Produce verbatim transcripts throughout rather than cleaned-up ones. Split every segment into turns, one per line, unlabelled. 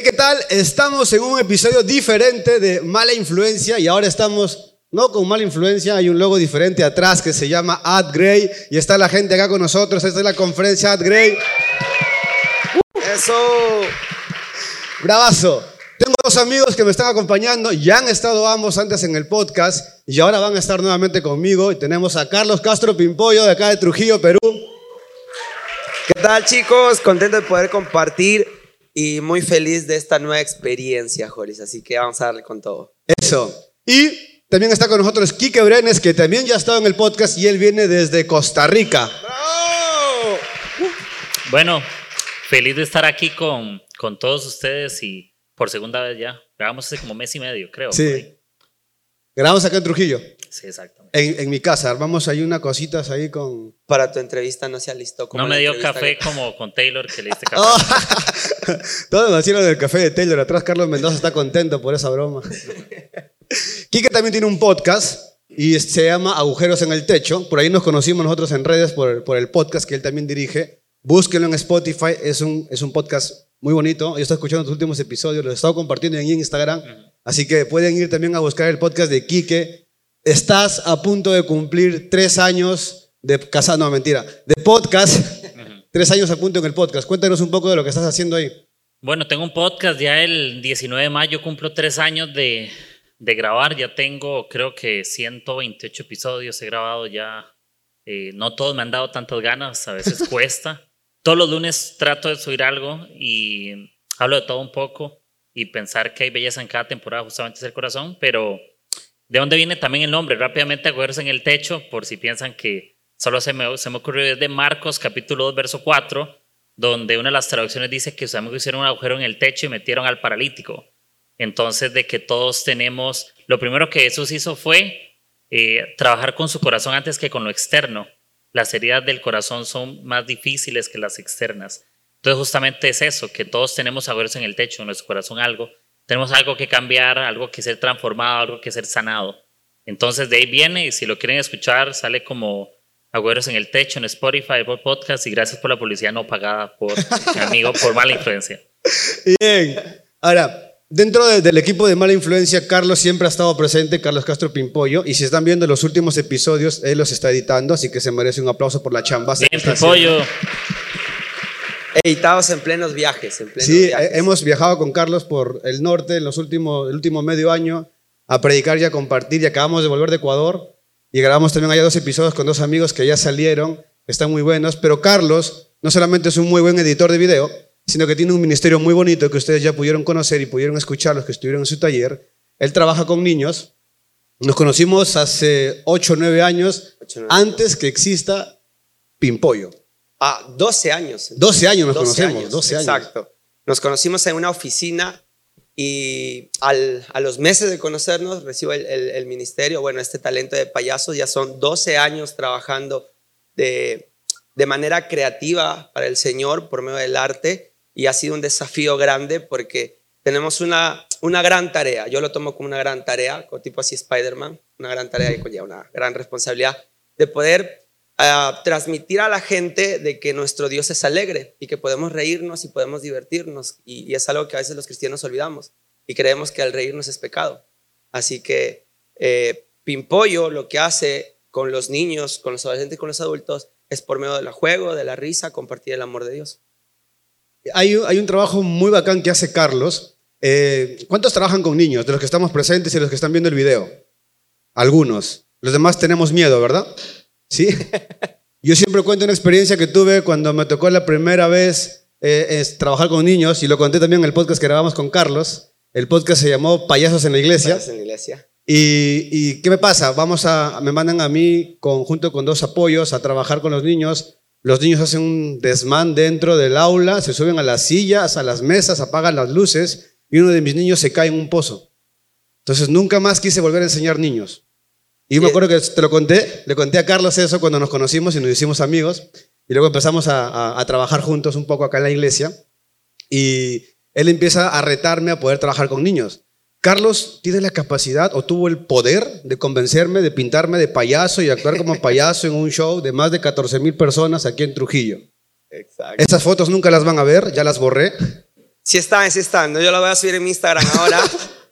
Hey, ¿qué tal? Estamos en un episodio diferente de Mala Influencia y ahora estamos, no con Mala Influencia, hay un logo diferente atrás que se llama Ad Grey y está la gente acá con nosotros. Esta es la conferencia Ad Grey. ¡Eso! ¡Bravazo! Tengo dos amigos que me están acompañando, ya han estado ambos antes en el podcast y ahora van a estar nuevamente conmigo. Y tenemos a Carlos Castro Pimpollo de acá de Trujillo, Perú.
¿Qué tal, chicos? Contento de poder compartir y muy feliz de esta nueva experiencia, Joris. Así que vamos a darle con todo.
Eso. Y también está con nosotros Quique Brenes, que también ya ha estado en el podcast y él viene desde Costa Rica. ¡Bravo!
Bueno, feliz de estar aquí con, con todos ustedes y por segunda vez ya. Grabamos hace como mes y medio, creo.
Sí. Grabamos acá en Trujillo.
Sí, exactamente.
En, en mi casa. Armamos ahí unas cositas ahí con...
Para tu entrevista no se alistó como
No me dio café
que...
como con Taylor, que le diste café.
Oh. Todos nos hicieron del café de Taylor. Atrás Carlos Mendoza está contento por esa broma. Quique también tiene un podcast y se llama Agujeros en el Techo. Por ahí nos conocimos nosotros en redes por, por el podcast que él también dirige. Búsquenlo en Spotify. Es un, es un podcast muy bonito. Yo estoy escuchando los últimos episodios. Los he estado compartiendo en Instagram. Uh-huh. Así que pueden ir también a buscar el podcast de Quique. Estás a punto de cumplir tres años de casado, no, mentira, de podcast. Uh-huh. Tres años a punto en el podcast. Cuéntanos un poco de lo que estás haciendo ahí.
Bueno, tengo un podcast. Ya el diecinueve de mayo cumplo tres años de, de grabar. Ya tengo, creo que ciento veintiocho episodios he grabado ya. Eh, no todos me han dado tantas ganas, a veces cuesta. Todos los lunes trato de subir algo y hablo de todo un poco y pensar que hay belleza en cada temporada, justamente es el corazón, pero ¿de dónde viene también el nombre? Rápidamente, Agujeros en el Techo, por si piensan que solo se me, se me ocurrió desde Marcos capítulo dos, verso cuatro, donde una de las traducciones dice que sus amigos hicieron un agujero en el techo y metieron al paralítico. Entonces, de que todos tenemos, lo primero que Jesús hizo fue eh, trabajar con su corazón antes que con lo externo. Las heridas del corazón son más difíciles que las externas. Entonces justamente es eso, que todos tenemos agujeros en el techo, en nuestro corazón algo. Tenemos algo que cambiar, algo que ser transformado, algo que ser sanado. Entonces de ahí viene y si lo quieren escuchar sale como Agujeros en el Techo en Spotify, por podcast y gracias por la publicidad no pagada por mi amigo por Mala Influencia.
Bien, ahora... Dentro de, del equipo de Mala Influencia, Carlos siempre ha estado presente, Carlos Castro Pimpollo, y si están viendo los últimos episodios, él los está editando, así que se merece un aplauso por la chamba.
Bien, Pimpollo.
Editados en plenos viajes. En plenos
sí,
viajes.
Hemos viajado con Carlos por el norte en los últimos, el último medio año a predicar y a compartir, y acabamos de volver de Ecuador, y grabamos también allá dos episodios con dos amigos que ya salieron, que están muy buenos, pero Carlos no solamente es un muy buen editor de video, sino que tiene un ministerio muy bonito que ustedes ya pudieron conocer y pudieron escuchar los que estuvieron en su taller. Él trabaja con niños. Nos conocimos hace ocho o nueve años, antes que exista Pimpollo.
Ah, doce años.
doce años nos
doce
conocemos,
años,
doce años.
Exacto. Nos conocimos en una oficina y al, a los meses de conocernos recibo el, el, el ministerio, bueno, este talento de payasos. Ya son doce años trabajando de, de manera creativa para el Señor por medio del arte. Y ha sido un desafío grande porque tenemos una, una gran tarea. Yo lo tomo como una gran tarea, como tipo así Spider-Man, una gran tarea y conlleva una gran responsabilidad de poder uh, transmitir a la gente de que nuestro Dios es alegre y que podemos reírnos y podemos divertirnos. Y, y es algo que a veces los cristianos olvidamos y creemos que al reírnos es pecado. Así que eh, Pimpollo lo que hace con los niños, con los adolescentes y con los adultos es por medio del juego, de la risa, compartir el amor de Dios.
Hay, hay un trabajo muy bacán que hace Carlos. Eh, ¿Cuántos trabajan con niños? De los que estamos presentes y los que están viendo el video. Algunos. Los demás tenemos miedo, ¿verdad? ¿Sí? Yo siempre cuento una experiencia que tuve cuando me tocó la primera vez eh, es trabajar con niños y lo conté también en el podcast que grabamos con Carlos. El podcast se llamó Payasos en la Iglesia.
Payasos en la Iglesia.
Y, y ¿qué me pasa? Vamos a, me mandan a mí conjunto con dos apoyos a trabajar con los niños. Los niños hacen un desmán dentro del aula, se suben a las sillas, a las mesas, apagan las luces y uno de mis niños se cae en un pozo. Entonces nunca más quise volver a enseñar niños. Y yo me acuerdo que te lo conté, le conté a Carlos eso cuando nos conocimos y nos hicimos amigos y luego empezamos a, a, a trabajar juntos un poco acá en la iglesia y él empieza a retarme a poder trabajar con niños. Carlos tiene la capacidad o tuvo el poder de convencerme de pintarme de payaso y actuar como payaso en un show de más de catorce mil personas aquí en Trujillo.
Exacto.
Estas fotos nunca las van a ver, ya las borré,
Sí están, sí están. Yo lo voy a subir en mi Instagram ahora,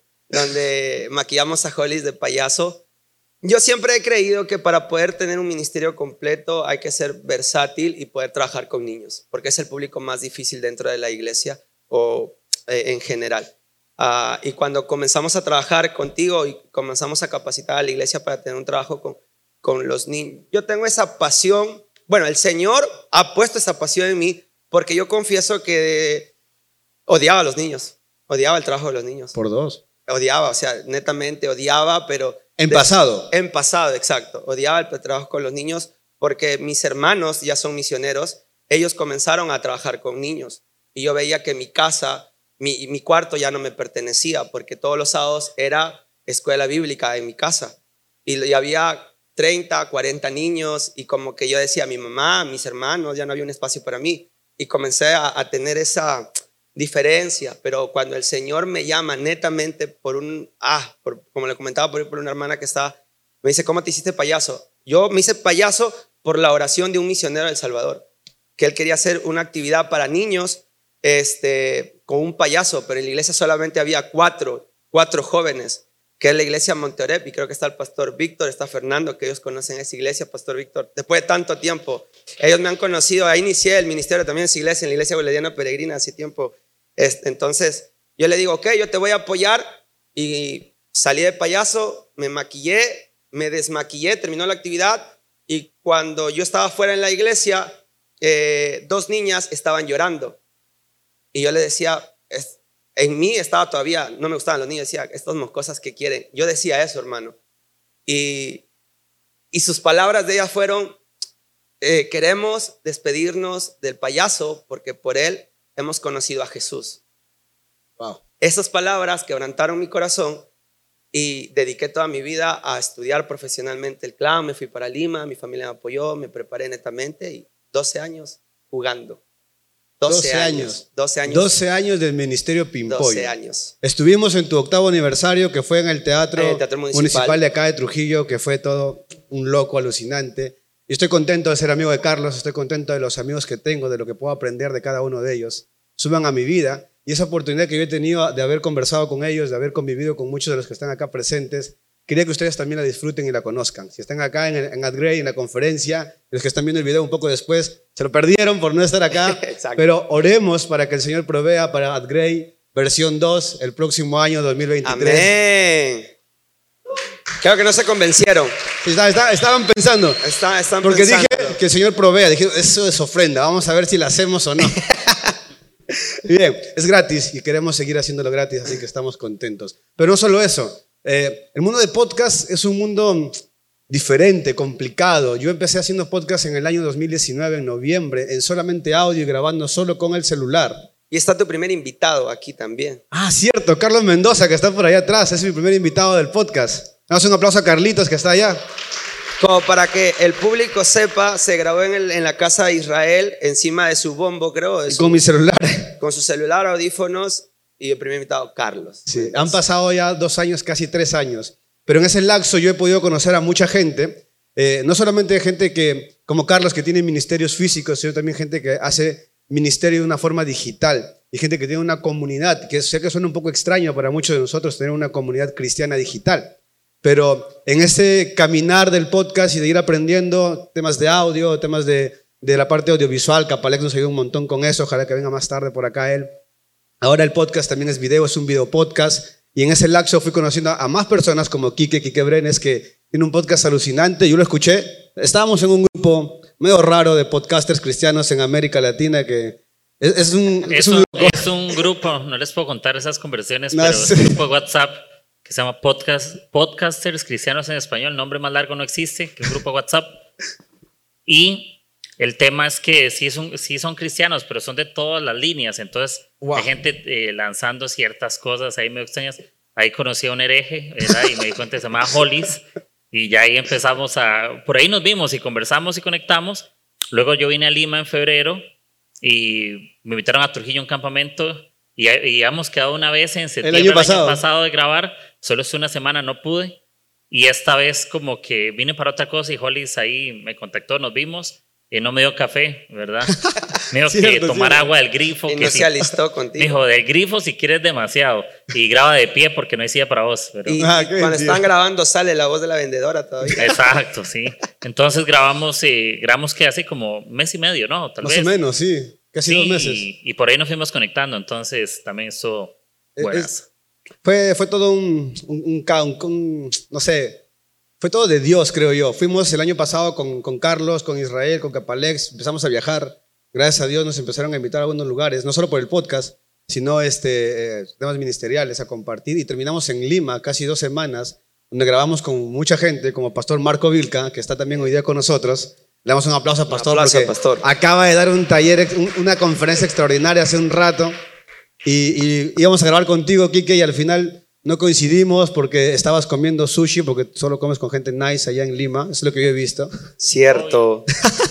donde maquillamos a Hollis de payaso. Yo siempre he creído que para poder tener un ministerio completo hay que ser versátil y poder trabajar con niños, porque es el público más difícil dentro de la iglesia o eh, en general. Uh, y cuando comenzamos a trabajar contigo y comenzamos a capacitar a la iglesia para tener un trabajo con, con los niños, yo tengo esa pasión. Bueno, el Señor ha puesto esa pasión en mí porque yo confieso que odiaba a los niños, odiaba el trabajo de los niños.
Por dos.
Odiaba, o sea, netamente odiaba, pero...
En
de,
pasado.
En pasado, exacto. Odiaba el trabajo con los niños porque mis hermanos ya son misioneros, ellos comenzaron a trabajar con niños y yo veía que mi casa, mi, mi cuarto ya no me pertenecía porque todos los sábados era escuela bíblica en mi casa y, y había treinta, cuarenta niños y como que yo decía, mi mamá, mis hermanos, ya no había un espacio para mí y comencé a, a tener esa diferencia, pero cuando el Señor me llama netamente por un, ah, por, como le comentaba por, por una hermana que estaba, me dice, ¿cómo te hiciste payaso? Yo me hice payaso por la oración de un misionero de El Salvador, que él quería hacer una actividad para niños este, con un payaso, pero en la iglesia solamente había cuatro, cuatro jóvenes, que es la iglesia Monterrey, y creo que está el pastor Víctor, está Fernando, que ellos conocen esa iglesia, pastor Víctor, después de tanto tiempo, ellos me han conocido, ahí inicié el ministerio también en esa iglesia, en la iglesia bolivariana peregrina hace tiempo. Entonces yo le digo, ok, yo te voy a apoyar y salí de payaso, me maquillé, me desmaquillé, terminó la actividad y cuando yo estaba fuera en la iglesia, eh, dos niñas estaban llorando y yo le decía, es, en mí estaba todavía, no me gustaban los niños, decía, estas cosas que quieren. Yo decía eso, hermano. Y, y sus palabras de ella fueron, eh, queremos despedirnos del payaso porque por él hemos conocido a Jesús.
Wow.
Esas palabras quebrantaron mi corazón y dediqué toda mi vida a estudiar profesionalmente el clown. Me fui para Lima, mi familia me apoyó, me preparé netamente y doce años jugando. doce años. doce años.
doce años del Ministerio Pimpollo.
doce años.
Estuvimos en tu octavo aniversario que fue en el Teatro,
en el teatro municipal.
municipal de acá de Trujillo, que fue todo un loco alucinante. Y estoy contento de ser amigo de Carlos, estoy contento de los amigos que tengo, de lo que puedo aprender de cada uno de ellos. Suban a mi vida y esa oportunidad que yo he tenido de haber conversado con ellos, de haber convivido con muchos de los que están acá presentes, quería que ustedes también la disfruten y la conozcan. Si están acá en, en AdGray, en la conferencia, los que están viendo el video un poco después, se lo perdieron por no estar acá, pero oremos para que el Señor provea para AdGray versión dos el próximo año dos mil veintitrés.
Amén. Creo que no se convencieron.
Sí, está, está, estaban pensando.
Está, están
porque
pensando.
Dije que el Señor provea. Dije, eso es ofrenda. Vamos a ver si la hacemos o no. Bien, es gratis y queremos seguir haciéndolo gratis, así que estamos contentos. Pero no solo eso. Eh, el mundo de podcast es un mundo diferente, complicado. Yo empecé haciendo podcast en el año dos mil diecinueve, en noviembre, en solamente audio y grabando solo con el celular.
Y está tu primer invitado aquí también.
Ah, cierto, Carlos Mendoza, que está por allá atrás. Es mi primer invitado del podcast. Damos un aplauso a Carlitos, que está allá.
Como para que el público sepa, se grabó en, el, en la casa de Israel, encima de su bombo, creo. De su,
con mi celular.
Con su celular, audífonos, y el primer invitado, Carlos.
Sí, han pasado ya dos años, casi tres años. Pero en ese lapso yo he podido conocer a mucha gente, eh, no solamente gente que, como Carlos, que tiene ministerios físicos, sino también gente que hace ministerio de una forma digital. Y gente que tiene una comunidad, que sé que suena un poco extraño para muchos de nosotros tener una comunidad cristiana digital. Pero en ese caminar del podcast y de ir aprendiendo temas de audio, temas de, de la parte audiovisual, Capalex nos ayuda un montón con eso, ojalá que venga más tarde por acá él. Ahora el podcast también es video, es un video podcast. Y en ese lapso fui conociendo a más personas como Quique, Quique Brenes, que tiene un podcast alucinante. Yo lo escuché. Estábamos en un grupo medio raro de podcasters cristianos en América Latina que es, es, un,
es,
es, un,
es un grupo, no les puedo contar esas conversaciones,
no,
pero
sí.
es un grupo de WhatsApp que se llama Podcast, Podcasters Cristianos en Español. Nombre más largo no existe que un grupo de WhatsApp. Y el tema es que sí son, sí son cristianos, pero son de todas las líneas. Entonces, wow. Hay gente eh, lanzando ciertas cosas ahí medio extrañas. Ahí conocí a un hereje, ¿verdad? Y me di cuenta que se llamaba Hollis. Y ya ahí empezamos a... Por ahí nos vimos y conversamos y conectamos. Luego yo vine a Lima en febrero y me invitaron a Trujillo a un campamento. Y, y habíamos quedado una vez en septiembre
el año pasado,
el año pasado de grabar. Solo estuve una semana, no pude. Y esta vez como que vine para otra cosa y Hollis ahí me contactó, nos vimos. Y no me dio café, ¿verdad? Me dijo
Cierto,
que tomar
cierto.
agua del grifo.
Y
que
no
si-
se alistó
Me
contigo.
dijo, del grifo si quieres demasiado. Y graba de pie porque no hay silla para vos. Pero...
Y,
Ah,
y
qué
cuando
mentira.
están grabando sale la voz de la vendedora todavía.
Exacto, sí. Entonces grabamos, eh, grabamos que hace como mes y medio, ¿no? Tal
Más
vez.
o menos, sí. Casi
Sí,
dos meses.
Y, y por ahí nos fuimos conectando, entonces también estuvo
Eh,
buenas.
es- Fue, fue todo un, un, un ca- un- un- no sé, fue todo de Dios, creo yo. Fuimos el año pasado con, con Carlos, con Israel, con Capalex, empezamos a viajar. Gracias a Dios nos empezaron a invitar a algunos lugares, no solo por el podcast, sino este, eh, temas ministeriales a compartir. Y terminamos en Lima, casi dos semanas, donde grabamos con mucha gente, como Pastor Marco Vilca, que está también hoy día con nosotros. Le damos un aplauso a Pastor
aplauso
porque
a Pastor.
acaba de dar un taller, ex- un- una conferencia extraordinaria hace un rato. Y, y íbamos a grabar contigo, Quique, y al final no coincidimos porque estabas comiendo sushi, porque solo comes con gente nice allá en Lima, eso es lo que yo he visto.
Cierto.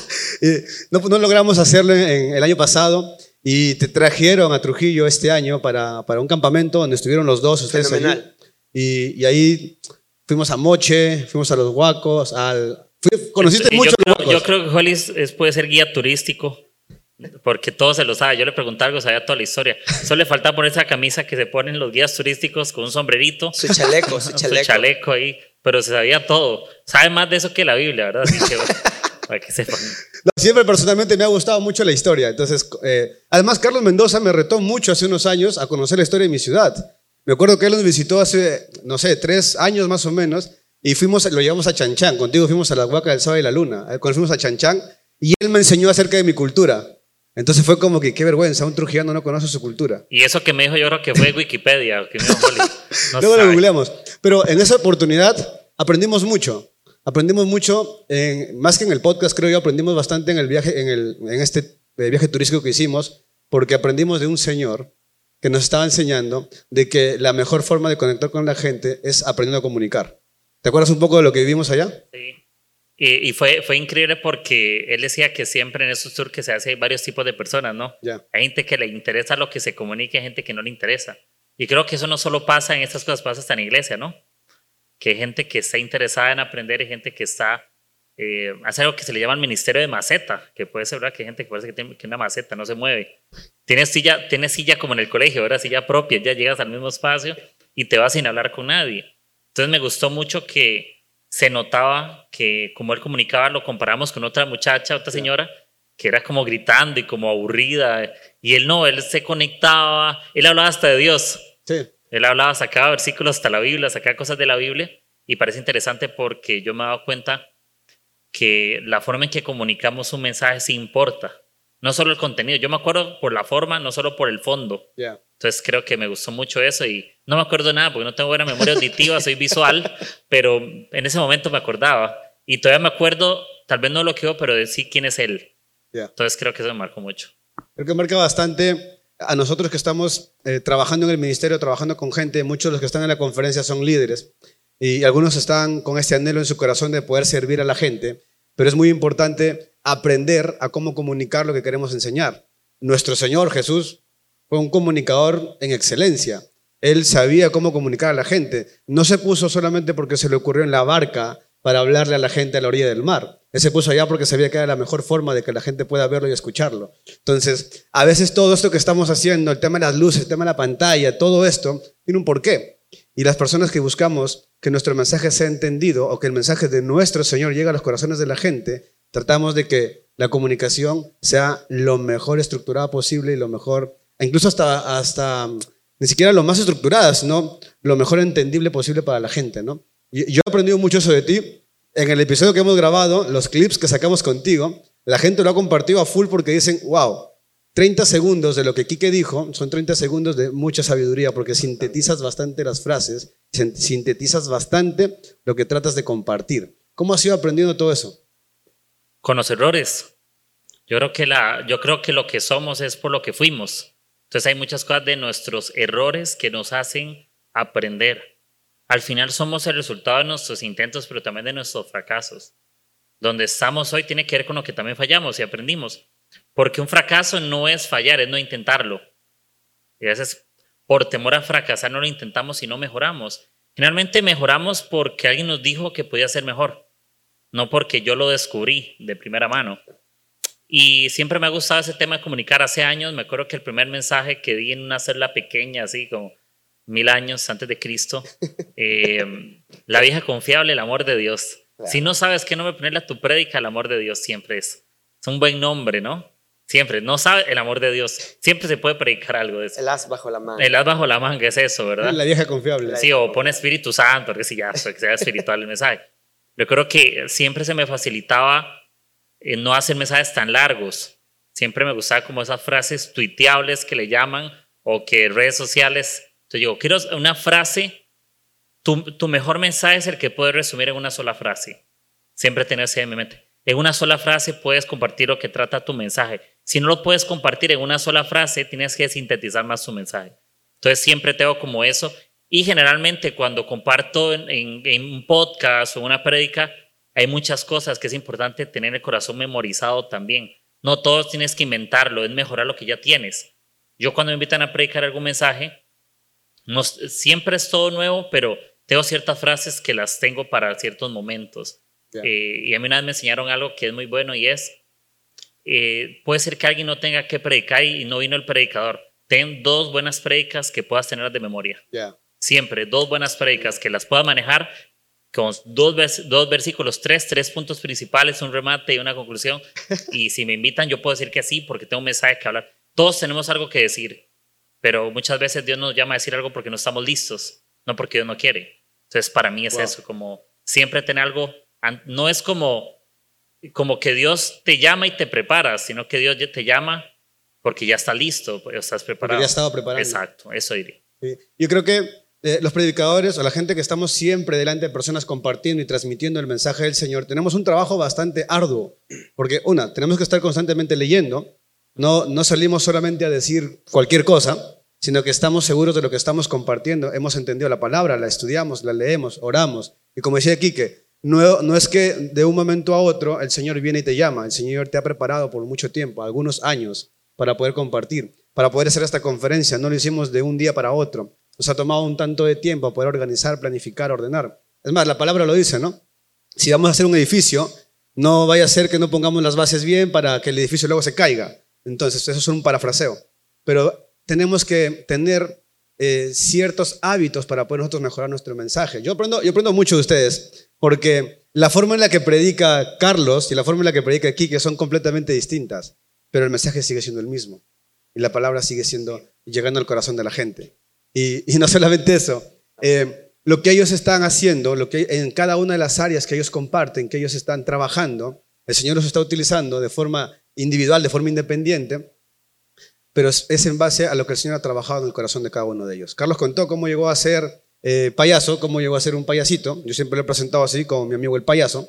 Y no, no logramos hacerlo en, en el año pasado y te trajeron a Trujillo este año para, para un campamento donde estuvieron los dos, ustedes allí.
Fenomenal.
Y, y ahí fuimos a Moche, fuimos a Los Huacos, al... fui- conociste
Y
mucho
yo,
Los
creo,
Huacos.
yo creo que Jolis es- puede ser guía turístico, porque todo se lo sabe. Yo le pregunté algo, sabía toda la historia. Solo le falta poner esa camisa que se ponen los guías turísticos con un sombrerito,
Su chaleco, su
su
chaleco.
chaleco ahí, pero se sabía todo. Sabe más de eso que la Biblia, ¿verdad? Así que, para que sepan.
No, siempre personalmente me ha gustado mucho la historia. Entonces, eh, además, Carlos Mendoza me retó mucho hace unos años a conocer la historia de mi ciudad. Me acuerdo que él nos visitó hace, no sé, tres años más o menos, y fuimos, lo llevamos a Chanchán. Contigo fuimos a la Huaca del Sábado y la Luna. Eh, Cuando fuimos a Chanchán, y él me enseñó acerca de mi cultura. Entonces fue como que qué vergüenza, un trujillano no conoce su cultura.
Y eso que me dijo, yo creo que fue Wikipedia. Que me dijo Joli. No
Luego lo
sabe.
googleamos. Pero en esa oportunidad aprendimos mucho. Aprendimos mucho, en- más que en el podcast, creo yo, aprendimos bastante en el viaje, en, el, en este eh, viaje turístico que hicimos, porque aprendimos de un señor que nos estaba enseñando de que la mejor forma de conectar con la gente es aprendiendo a comunicar. ¿Te acuerdas un poco de lo que vivimos allá?
Sí. Y, y fue, fue increíble porque él decía que siempre en esos tours que se hace hay varios tipos de personas, ¿no?
Ya.
Hay gente que le interesa lo que se comunica y hay gente que no le interesa. Y creo que eso no solo pasa en estas cosas, pasa hasta en la iglesia, ¿no? Que hay gente que está interesada en aprender y gente que está... Eh, hace algo que se le llama el ministerio de maceta, que puede ser, ¿verdad? Que hay gente que parece que tiene que una maceta, no se mueve. Tienes silla, tienes silla como en el colegio, ¿verdad? Silla propia, ya llegas al mismo espacio y te vas sin hablar con nadie. Entonces me gustó mucho que se notaba que como él comunicaba, lo comparamos con otra muchacha, otra señora, que era como gritando y como aburrida. Y él no, él se conectaba, él hablaba hasta de Dios.
Sí.
Él hablaba, sacaba versículos hasta la Biblia, sacaba cosas de la Biblia. Y parece interesante porque yo me he dado cuenta que la forma en que comunicamos un mensaje sí importa. No solo el contenido. Yo me acuerdo por la forma, no solo por el fondo.
Ya.
Entonces creo que me gustó mucho eso y no me acuerdo nada porque no tengo buena memoria auditiva, soy visual, pero en ese momento me acordaba. Y todavía me acuerdo, tal vez no lo quedó, pero de sí quién es él.
Ya.
Entonces creo que eso me marcó mucho.
Creo que marca bastante a nosotros que estamos eh, trabajando en el ministerio, trabajando con gente. Muchos de los que están en la conferencia son líderes y algunos están con este anhelo en su corazón de poder servir a la gente, pero es muy importante aprender a cómo comunicar lo que queremos enseñar. Nuestro Señor Jesús fue un comunicador en excelencia. Él sabía cómo comunicar a la gente. No se puso solamente porque se le ocurrió en la barca para hablarle a la gente a la orilla del mar. Él se puso allá porque sabía que era la mejor forma de que la gente pueda verlo y escucharlo. Entonces, a veces todo esto que estamos haciendo, el tema de las luces, el tema de la pantalla, todo esto, tiene un porqué. Y las personas que buscamos que nuestro mensaje sea entendido o que el mensaje de nuestro Señor llegue a los corazones de la gente, tratamos de que la comunicación sea lo mejor estructurada posible y lo mejor, incluso hasta, hasta ni siquiera lo más estructurada, sino lo mejor entendible posible para la gente, ¿no? Y yo he aprendido mucho eso de ti. En el episodio que hemos grabado, los clips que sacamos contigo, la gente lo ha compartido a full porque dicen, wow, treinta segundos de lo que Quique dijo son treinta segundos de mucha sabiduría porque sintetizas bastante las frases, sintetizas bastante lo que tratas de compartir. ¿Cómo has ido aprendiendo todo eso?
Con los errores. Yo creo que, la, yo creo que lo que somos es por lo que fuimos. Entonces hay muchas cosas de nuestros errores que nos hacen aprender. Al final somos el resultado de nuestros intentos, pero también de nuestros fracasos. Donde estamos hoy tiene que ver con lo que también fallamos y aprendimos. Porque un fracaso no es fallar, es no intentarlo. Y a veces por temor a fracasar no lo intentamos y no mejoramos. Generalmente mejoramos porque alguien nos dijo que podía ser mejor, no porque yo lo descubrí de primera mano. Y siempre me ha gustado ese tema de comunicar. Hace años me acuerdo que el primer mensaje que di en una celda pequeña, así como mil años antes de Cristo, eh, la vieja confiable, el amor de Dios. Claro. Si no sabes qué nombre ponerle a tu prédica, el amor de Dios siempre es. Es un buen nombre, ¿no? Siempre. No sabe el amor de Dios. Siempre se puede predicar algo de eso.
El as bajo la manga.
El as bajo la manga es eso, ¿verdad?
La vieja confiable.
Sí, o pone Espíritu Santo, porque si ya, que sea espiritual el mensaje. Yo creo que siempre se me facilitaba eh, no hacer mensajes tan largos. Siempre me gustaba como esas frases tuiteables que le llaman, o que redes sociales. Entonces yo quiero una frase, tu, tu mejor mensaje es el que puedes resumir en una sola frase. Siempre tener ese en mi mente. En una sola frase puedes compartir lo que trata tu mensaje. Si no lo puedes compartir en una sola frase, tienes que sintetizar más tu mensaje. Entonces siempre tengo como eso. Y generalmente cuando comparto en, en, en un podcast o una prédica, hay muchas cosas que es importante tener el corazón memorizado también. No todos tienes que inventarlo, es mejorar lo que ya tienes. Yo cuando me invitan a predicar algún mensaje, no, siempre es todo nuevo, pero tengo ciertas frases que las tengo para ciertos momentos. Yeah. Eh, y a mí una vez me enseñaron algo que es muy bueno y es, eh, puede ser que alguien no tenga que predicar y no vino el predicador. Ten dos buenas prédicas que puedas tener de memoria.
Yeah.
Siempre, dos buenas prédicas que las puedas manejar con dos, vers dos versículos, tres, tres puntos principales, un remate y una conclusión. Y si me invitan, yo puedo decir que sí, porque tengo un mensaje que hablar. Todos tenemos algo que decir, pero muchas veces Dios nos llama a decir algo porque no estamos listos, no porque Dios no quiere. Entonces, para mí es wow. eso, como siempre tener algo. No es como, como que Dios te llama y te prepara, sino que Dios te llama porque ya está listo, porque estás preparado.
Porque ya estaba preparado.
Exacto, eso diría.
Sí. Yo creo que eh, los predicadores o la gente que estamos siempre delante de personas compartiendo y transmitiendo el mensaje del Señor, tenemos un trabajo bastante arduo. Porque una, tenemos que estar constantemente leyendo, no, no salimos solamente a decir cualquier cosa, sino que estamos seguros de lo que estamos compartiendo, hemos entendido la palabra, la estudiamos, la leemos, oramos. Y como decía Quique, No, no es que de un momento a otro el Señor viene y te llama. El Señor te ha preparado por mucho tiempo, algunos años, para poder compartir, para poder hacer esta conferencia. No lo hicimos de un día para otro. Nos ha tomado un tanto de tiempo poder organizar, planificar, ordenar. Es más, la palabra lo dice, ¿no? Si vamos a hacer un edificio, no vaya a ser que no pongamos las bases bien para que el edificio luego se caiga. Entonces, eso es un parafraseo. Pero tenemos que tener eh, ciertos hábitos para poder nosotros mejorar nuestro mensaje. Yo aprendo, yo aprendo mucho de ustedes. Porque la forma en la que predica Carlos y la forma en la que predica Quique son completamente distintas, pero el mensaje sigue siendo el mismo y la palabra sigue siendo llegando al corazón de la gente. Y, y no solamente eso, eh, lo que ellos están haciendo, lo que en cada una de las áreas que ellos comparten, que ellos están trabajando, el Señor los está utilizando de forma individual, de forma independiente, pero es, es en base a lo que el Señor ha trabajado en el corazón de cada uno de ellos. Carlos contó cómo llegó a ser Eh, payaso, cómo llegó a ser un payasito. Yo siempre lo he presentado así, como mi amigo el payaso.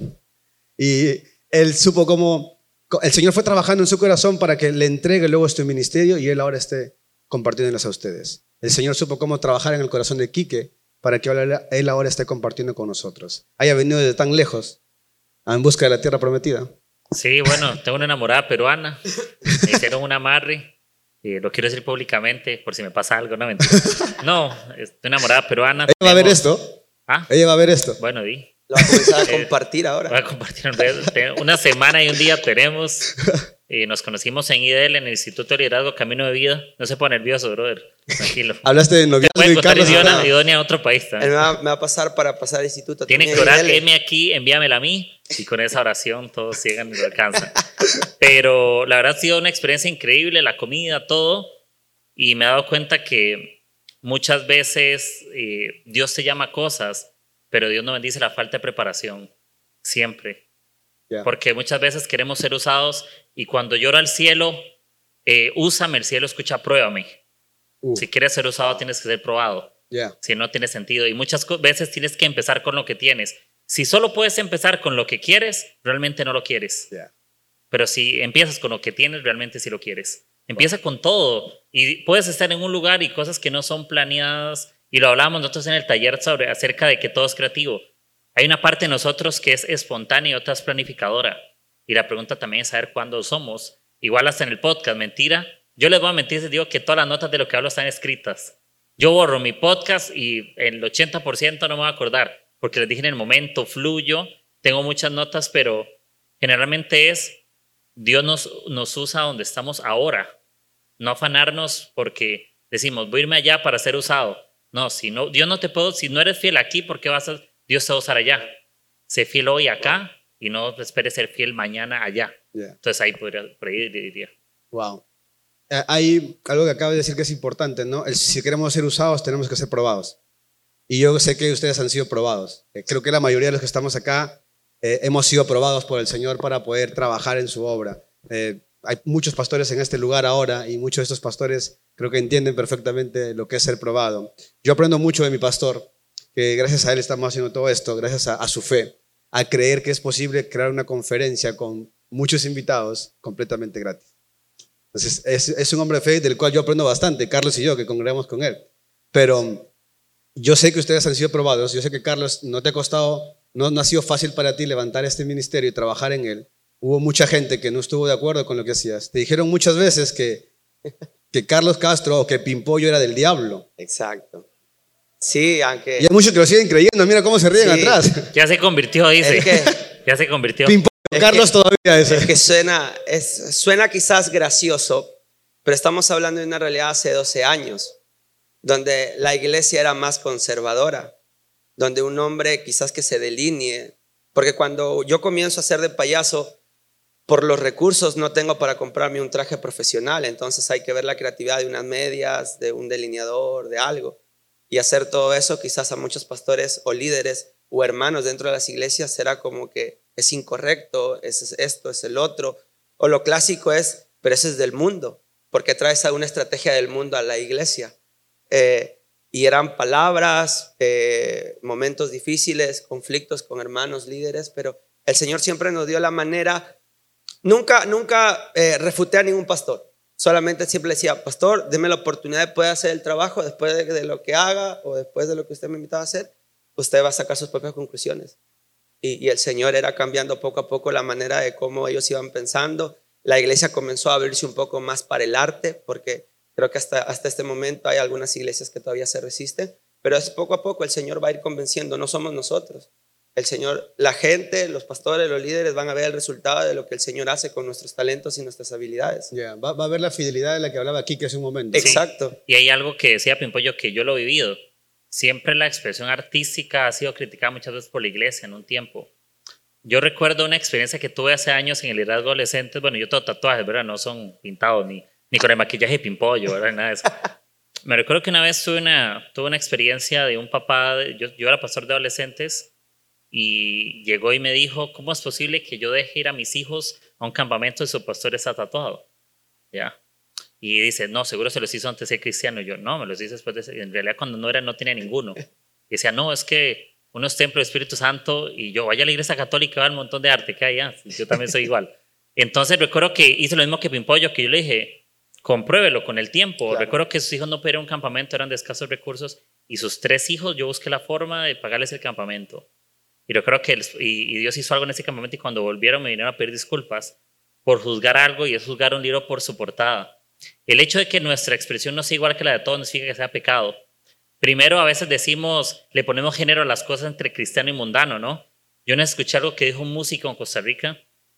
Y él supo cómo el Señor fue trabajando en su corazón para que le entregue luego este ministerio y él ahora esté compartiéndolas a ustedes. El Señor supo cómo trabajar en el corazón de Quique para que él ahora esté compartiendo con nosotros. Haya venido desde tan lejos en busca de la tierra prometida.
Sí, bueno, tengo una enamorada peruana. Me hicieron un amarre. Eh, lo quiero decir públicamente por si me pasa algo, no mentira. No, estoy enamorada peruana.
¿Ella va a ver esto?
¿Ah?
¿Ella va a ver esto?
Bueno, di.
Lo va a comenzar a compartir ahora.
Voy a compartir en redes. Una semana y un día tenemos. Eh, nos conocimos en I D L, en el Instituto de Liderazgo Camino de Vida. No se pone nervioso, brother. Tranquilo.
Hablaste de noviazgo y Carlos.
Idónea, idónea a otro país.
Él me, va, me va a pasar para pasar al instituto.
Tiene que orar, M aquí, envíamela a mí. Y con esa oración todos llegan y lo alcanzan. Pero la verdad ha sido una experiencia increíble, la comida, todo. Y me he dado cuenta que muchas veces eh, Dios te llama a cosas, pero Dios no bendice la falta de preparación. Siempre. Yeah. Porque muchas veces queremos ser usados y cuando lloro al cielo, eh, úsame, el cielo escucha, pruébame. Uh. Si quieres ser usado, tienes que ser probado.
Yeah.
Si no, tiene sentido. Y muchas veces tienes que empezar con lo que tienes. Si solo puedes empezar con lo que quieres, realmente no lo quieres.
Yeah.
Pero si empiezas con lo que tienes, realmente sí lo quieres. Empieza wow. con todo. Y puedes estar en un lugar y cosas que no son planeadas. Y lo hablábamos nosotros en el taller sobre, acerca de que todo es creativo. Hay una parte de nosotros que es espontánea y otra es planificadora. Y la pregunta también es saber cuándo somos. Igual hasta en el podcast, mentira. Yo les voy a mentir, les digo que todas las notas de lo que hablo están escritas. Yo borro mi podcast y el ochenta por ciento no me voy a acordar. Porque les dije en el momento, fluyo. Tengo muchas notas, pero generalmente es Dios nos, nos usa donde estamos ahora. No afanarnos porque decimos, voy a irme allá para ser usado. No, si no, Dios no te puede, si no eres fiel aquí, ¿por qué vas a, Dios te va a usar allá? Sé fiel hoy acá y no esperes ser fiel mañana allá.
Yeah.
Entonces ahí podría, por ahí diría.
Wow. Eh, hay algo que acabo de decir que es importante, ¿no? El, si queremos ser usados, tenemos que ser probados. Y yo sé que ustedes han sido probados. Eh, creo que la mayoría de los que estamos acá eh, hemos sido probados por el Señor para poder trabajar en su obra. Eh, hay muchos pastores en este lugar ahora y muchos de estos pastores creo que entienden perfectamente lo que es ser probado. Yo aprendo mucho de mi pastor, que gracias a él estamos haciendo todo esto, gracias a, a su fe, a creer que es posible crear una conferencia con muchos invitados completamente gratis. Entonces, es, es un hombre de fe del cual yo aprendo bastante, Carlos y yo, que congregamos con él. Pero yo sé que ustedes han sido probados, yo sé que Carlos, no te ha costado, no, no ha sido fácil para ti levantar este ministerio y trabajar en él. Hubo mucha gente que no estuvo de acuerdo con lo que hacías. Te dijeron muchas veces que, que Carlos Castro o que Pimpollo era del diablo.
Exacto. Sí, aunque...
Y hay muchos que lo siguen creyendo, mira cómo se ríen
sí.
atrás.
Ya se convirtió, dice.
Es que,
ya se convirtió.
Pimpollo,
es
Carlos
que,
todavía ese.
Es que suena, es, suena quizás gracioso, pero estamos hablando de una realidad hace doce años, donde la iglesia era más conservadora, donde un hombre quizás que se delinee, porque cuando yo comienzo a hacer de payaso, por los recursos no tengo para comprarme un traje profesional, entonces hay que ver la creatividad de unas medias, de un delineador, de algo. Y hacer todo eso quizás a muchos pastores o líderes o hermanos dentro de las iglesias será como que es incorrecto, es esto, es el otro. O lo clásico es, pero eso es del mundo, porque traes a una estrategia del mundo a la iglesia. Eh, y eran palabras, eh, momentos difíciles, conflictos con hermanos, líderes, pero el Señor siempre nos dio la manera. Nunca, nunca eh, refuté a ningún pastor. Solamente siempre le decía, pastor, deme la oportunidad de poder hacer el trabajo después de, de lo que haga o después de lo que usted me invitaba a hacer. Usted va a sacar sus propias conclusiones. Y, y el Señor era cambiando poco a poco la manera de cómo ellos iban pensando. La iglesia comenzó a abrirse un poco más para el arte, porque creo que hasta, hasta este momento hay algunas iglesias que todavía se resisten. Pero es poco a poco el Señor va a ir convenciendo, no somos nosotros. El Señor, la gente, los pastores, los líderes van a ver el resultado de lo que el Señor hace con nuestros talentos y nuestras habilidades.
Yeah, va, va a ver la fidelidad de la que hablaba aquí que hace un momento.
Exacto.
Sí. Y hay algo que decía Pimpollo que yo lo he vivido. Siempre la expresión artística ha sido criticada muchas veces por la iglesia en un tiempo. Yo recuerdo una experiencia que tuve hace años en el liderazgo adolescente. Bueno, yo tengo tatuajes, ¿verdad? No son pintados ni, ni con el maquillaje de Pimpollo, ¿verdad? Nada de eso. Me recuerdo que una vez tuve una, tuve una experiencia de un papá, de, yo, yo era pastor de adolescentes, y llegó y me dijo, ¿cómo es posible que yo deje ir a mis hijos a un campamento y su pastor está tatuado? ¿Ya? Y dice, no, seguro se los hizo antes de ser cristiano. Y yo, no, me los hice después de ser. En realidad cuando no era, no tenía ninguno. Y decía, no, es que uno es templo del Espíritu Santo y yo vaya a la iglesia católica, va al montón de arte que hay, ¿ya? Yo también soy igual. Entonces recuerdo que hice lo mismo que Pimpollo, que yo le dije, compruébelo con el tiempo. Claro. Recuerdo que sus hijos no pudieron un campamento, eran de escasos recursos, y sus tres hijos, yo busqué la forma de pagarles el campamento. Y yo creo que el, y, y Dios hizo algo en ese campamento, y cuando volvieron me vinieron a pedir disculpas por juzgar algo, y es juzgar un libro por su portada. El hecho de que nuestra expresión no sea igual que la de todos no significa que sea pecado. Primero, a veces decimos, le ponemos género a las cosas entre cristiano y mundano, ¿no? Yo no escuché algo que dijo un músico en Costa Rica,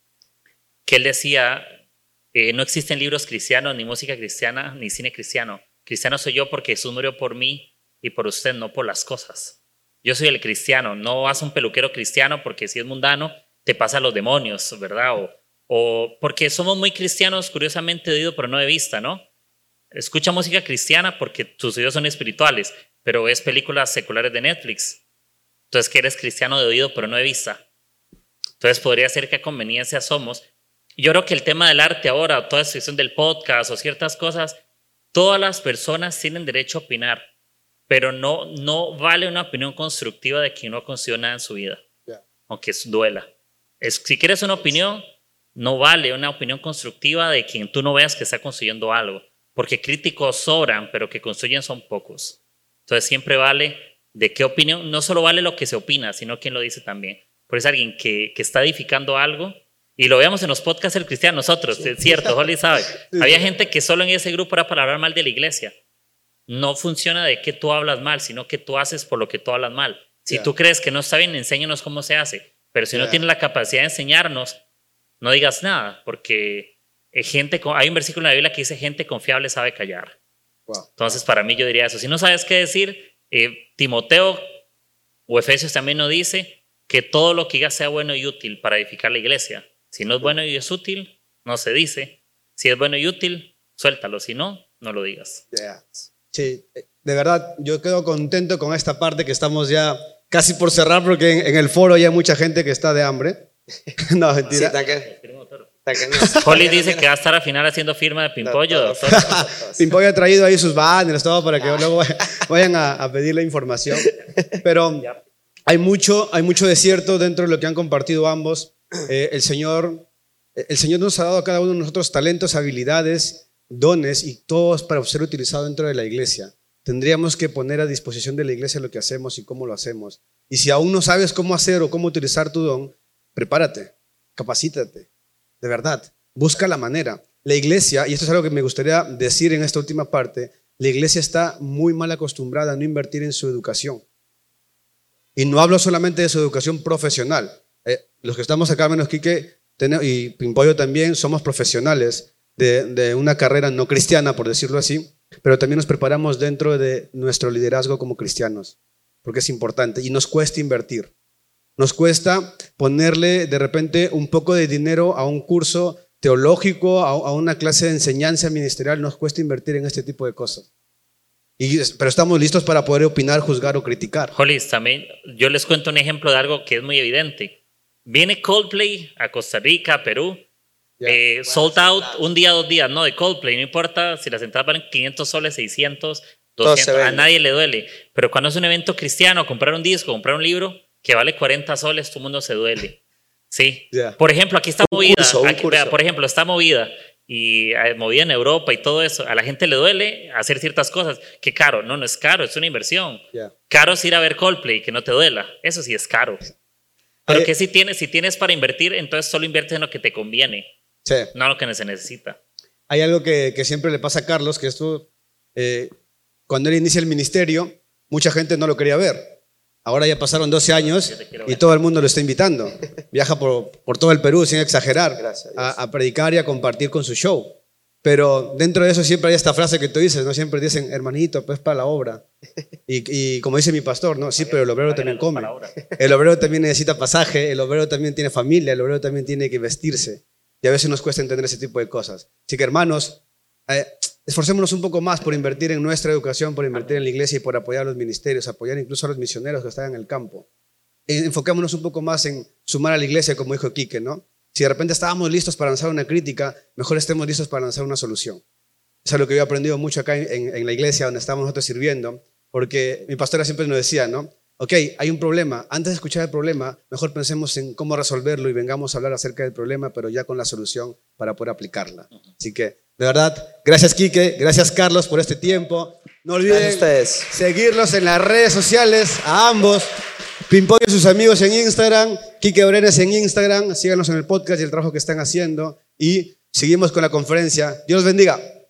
que él decía, eh, no existen libros cristianos, ni música cristiana, ni cine cristiano. Cristiano soy yo porque Jesús murió por mí y por usted, no por las cosas. Yo soy el cristiano, no vas a un peluquero cristiano porque si es mundano te pasa a los demonios, ¿verdad? O, o porque somos muy cristianos, curiosamente de oído pero no de vista, ¿no? Escucha música cristiana porque tus oídos son espirituales, pero ves películas seculares de Netflix. Entonces que eres cristiano de oído pero no de vista. Entonces podría ser que a conveniencia somos. Yo creo que el tema del arte ahora, toda esta cuestión del podcast o ciertas cosas, todas las personas tienen derecho a opinar. Pero no, no vale una opinión constructiva de quien no ha construido nada en su vida, yeah. Aunque duela. Es, si quieres una opinión, no vale una opinión constructiva de quien tú no veas que está construyendo algo, porque críticos sobran, pero que construyen son pocos. Entonces siempre vale de qué opinión, no solo vale lo que se opina, sino quien lo dice también. Por eso alguien que, que está edificando algo, y lo veamos en los podcasts del cristiano, nosotros, sí. Es cierto, Holly sabe. Sí. Había gente que solo en ese grupo era para hablar mal de la iglesia. No funciona de que tú hablas mal, sino que tú haces por lo que tú hablas mal. Si yeah. tú crees que no está bien, enséñanos cómo se hace. Pero si yeah. no tienes la capacidad de enseñarnos, no digas nada, porque eh, gente, hay un versículo en la Biblia que dice gente confiable sabe callar.
Wow.
Entonces, para mí yo diría eso. Si no sabes qué decir, eh, Timoteo o Efesios también nos dice que todo lo que diga sea bueno y útil para edificar la iglesia. Si no es bueno y es útil, no se dice. Si es bueno y útil, suéltalo. Si no, no lo digas.
Yeah. Sí, de verdad, yo quedo contento con esta parte que estamos ya casi por cerrar, porque en, en el foro ya hay mucha gente que está de hambre. No, mentira.
Sí, taque.
Holly dice que va a estar al final haciendo firma de Pimpollo, doctor.
Pimpollo ha traído ahí sus banners, todo para que luego vayan a, a pedir la información. Pero hay mucho, hay mucho desierto dentro de lo que han compartido ambos. Eh, el Señor, el Señor nos ha dado a cada uno de nosotros talentos, habilidades, dones, y todos para ser utilizados dentro de la iglesia. Tendríamos que poner a disposición de la iglesia lo que hacemos y cómo lo hacemos. Y si aún no sabes cómo hacer o cómo utilizar tu don, prepárate, capacítate. De verdad, busca la manera. La iglesia, y esto es algo que me gustaría decir en esta última parte, la iglesia está muy mal acostumbrada a no invertir en su educación. Y no hablo solamente de su educación profesional. Eh, los que estamos acá, menos Quique y Pimpollo también, somos profesionales de, de una carrera no cristiana, por decirlo así, pero también nos preparamos dentro de nuestro liderazgo como cristianos, porque es importante y nos cuesta invertir. Nos cuesta ponerle de repente un poco de dinero a un curso teológico, a, a una clase de enseñanza ministerial, nos cuesta invertir en este tipo de cosas. Y, pero estamos listos para poder opinar, juzgar o criticar.
Hollis, también yo les cuento un ejemplo de algo que es muy evidente. Viene Coldplay a Costa Rica, a Perú, yeah. eh, sold out un día, dos días, no, de Coldplay, no importa si las entradas valen quinientos soles, seiscientos, doscientos, a nadie le duele. Pero cuando es un evento cristiano, comprar un disco, comprar un libro que vale cuarenta soles, todo el mundo se duele. Sí. Yeah. Por ejemplo, aquí está un movida. Curso, aquí, vea, por ejemplo, está movida. Y eh, movida en Europa y todo eso. A la gente le duele hacer ciertas cosas. Que caro. No, no es caro, es una inversión. Yeah. Caro es ir a ver Coldplay, que no te duela. Eso sí es caro. Pero eh, que si tienes, si tienes para invertir, entonces solo inviertes en lo que te conviene. Sí. No en lo que se necesita.
Hay algo que, que siempre le pasa a Carlos, que esto, eh, cuando él inicia el ministerio, mucha gente no lo quería ver. Ahora ya pasaron doce años y todo el mundo lo está invitando. Viaja por, por todo el Perú, sin exagerar, gracias, gracias. A, a predicar y a compartir con su show. Pero dentro de eso siempre hay esta frase que tú dices, ¿no? Siempre dicen, hermanito, pues para la obra. Y, y como dice mi pastor, ¿no? Sí, pero el obrero también come. El obrero también necesita pasaje, el obrero también tiene familia, el obrero también tiene que vestirse. Y a veces nos cuesta entender ese tipo de cosas. Así que, hermanos, eh, esforcémonos un poco más por invertir en nuestra educación, por invertir en la iglesia y por apoyar a los ministerios, apoyar incluso a los misioneros que están en el campo. Enfoquémonos un poco más en sumar a la iglesia, como dijo Quique, ¿no? Si de repente estábamos listos para lanzar una crítica, mejor estemos listos para lanzar una solución. Es algo que yo he aprendido mucho acá en, en la iglesia donde estamos nosotros sirviendo, porque mi pastora siempre nos decía, ¿no? Ok, hay un problema. Antes de escuchar el problema, mejor pensemos en cómo resolverlo y vengamos a hablar acerca del problema, pero ya con la solución para poder aplicarla. Así que, de verdad, gracias Quique, gracias Carlos por este tiempo. No olviden seguirlos en las redes sociales, a ambos. Pimpollo y sus amigos en Instagram, Quique Brenes en Instagram. Síganos en el podcast y el trabajo que están haciendo. Y seguimos con la conferencia. Dios los bendiga.